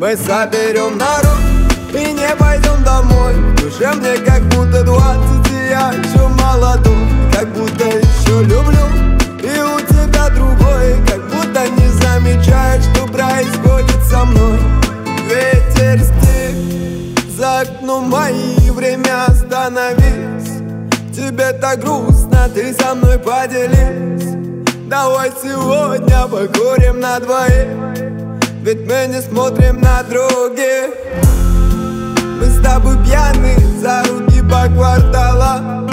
Мы соберем народ и не пойдем домой. В душе мне как будто 20, и я еще молодой. Как будто еще люблю, и у тебя другой. Как будто не замечаешь, что происходит со мной. Ветер стих, за окном мои, время остановись. Тебе так грустно, ты со мной поделись. Давай сегодня покурим на двоих, ведь мы не смотрим на других. Мы с тобой пьяны за руки по кварталам.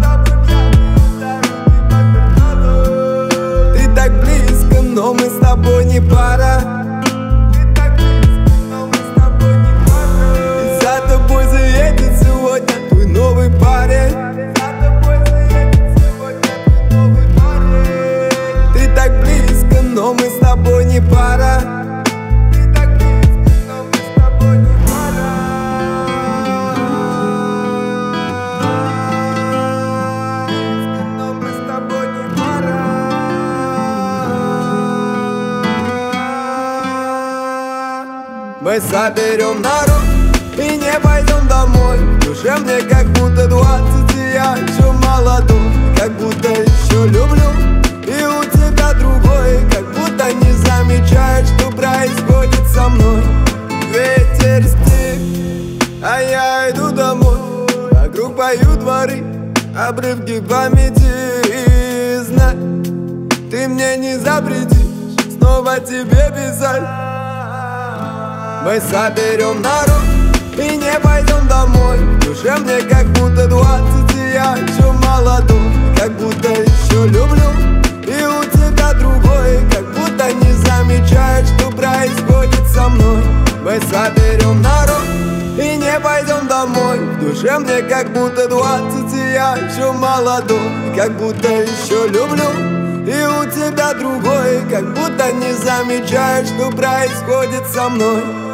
Ты так близко, но мы с тобой не пара. И за тобой заедет сегодня твой новый парень. Ты так близко, но мы с тобой не пара. Мы соберем народ и не пойдем домой. В душе мне как будто 20, и я еще молодой. Как будто еще люблю, и у тебя другой. Как будто не замечаешь, что происходит со мной. Ветер стих, а я иду домой. Вокруг поют дворы, обрывки памяти. И знай, ты мне не запретишь снова тебе писать. Мы соберем народ и не пойдем домой. В душе мне как будто 20, и я еще молодой. Как будто еще люблю, и у тебя другой. Как будто не замечаешь, что происходит со мной. Мы соберем народ и не пойдем домой. В душе мне как будто 20, и я еще молодой. Как будто еще люблю, и у тебя другой. Как будто не замечаешь, что происходит со мной.